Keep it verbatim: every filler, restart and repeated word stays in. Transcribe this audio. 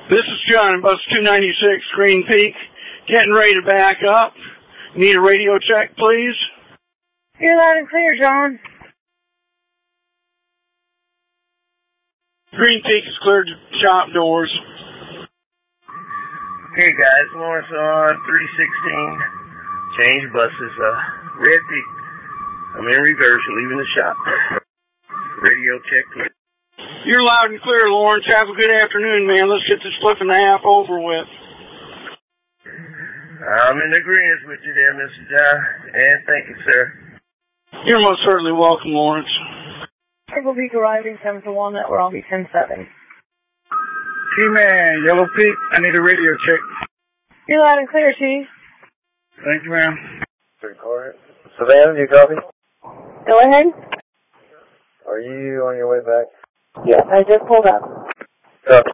This is John, bus two ninety-six, Green Peak. Getting ready to back up. Need a radio check, please? You're loud and clear, John. Green Peak has cleared shop doors. Hey guys, Lawrence on three sixteen. Change buses. Uh, Red Peak. I'm in reverse, leaving the shop. Radio check, please. You're loud and clear, Lawrence. Have a good afternoon, man. Let's get this flip and a half over with. I'm in agreement with you there, Mister John. And thank you, sir. You're most certainly welcome, Lawrence. Triple Peak arriving seven to one. That will all be ten seven. T-Man, Yellow Peak. I need a radio check. You're loud and clear, T. Thank you, ma'am. Record. Savannah, do you copy? Go ahead. Are you on your way back? Yes, I just pulled up. Copy.